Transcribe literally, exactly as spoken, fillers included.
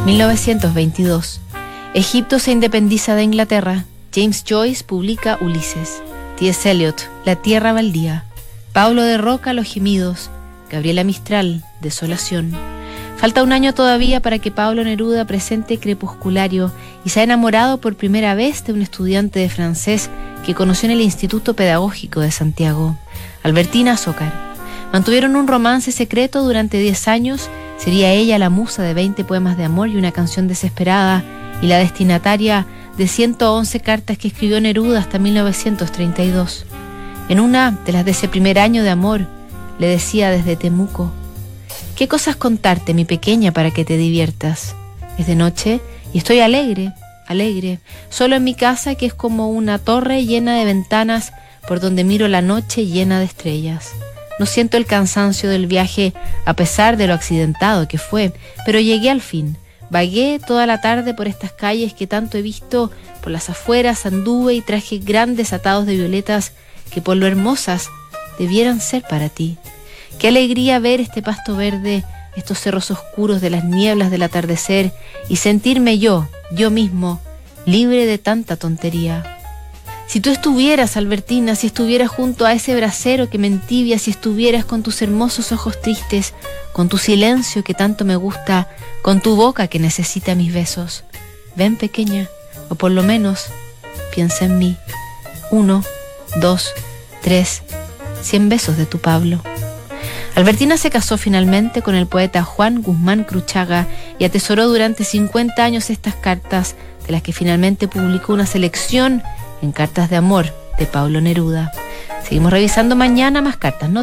mil novecientos veintidós. Egipto se independiza de Inglaterra. James Joyce publica Ulises. T S Eliot, La tierra baldía. Pablo de Roca, Los gemidos. Gabriela Mistral, Desolación. Falta un año todavía para que Pablo Neruda presente Crepusculario y se ha enamorado por primera vez de un estudiante de francés que conoció en el Instituto Pedagógico de Santiago, Albertina Zócar. Mantuvieron un romance secreto durante diez años. Sería ella la musa de veinte poemas de amor y una canción desesperada, y la destinataria de ciento once cartas que escribió Neruda hasta mil novecientos treinta y dos. En una de las de ese primer año de amor, le decía desde Temuco: ¿qué cosas contarte, mi pequeña, para que te diviertas? Es de noche y estoy alegre, alegre, solo en mi casa, que es como una torre llena de ventanas por donde miro la noche llena de estrellas. No siento el cansancio del viaje a pesar de lo accidentado que fue, pero llegué al fin. Vagué toda la tarde por estas calles que tanto he visto, por las afueras anduve y traje grandes atados de violetas que por lo hermosas debieran ser para ti. Qué alegría ver este pasto verde, estos cerros oscuros de las nieblas del atardecer y sentirme yo, yo mismo, libre de tanta tontería. Si tú estuvieras, Albertina, si estuvieras junto a ese brasero que me entibia, si estuvieras con tus hermosos ojos tristes, con tu silencio que tanto me gusta, con tu boca que necesita mis besos. Ven, pequeña, o por lo menos piensa en mí. Uno, dos, tres, cien besos de tu Pablo. Albertina se casó finalmente con el poeta Juan Guzmán Cruchaga y atesoró durante cincuenta años estas cartas, de las que finalmente publicó una selección en Cartas de amor de Pablo Neruda. Seguimos revisando mañana más cartas, ¿no?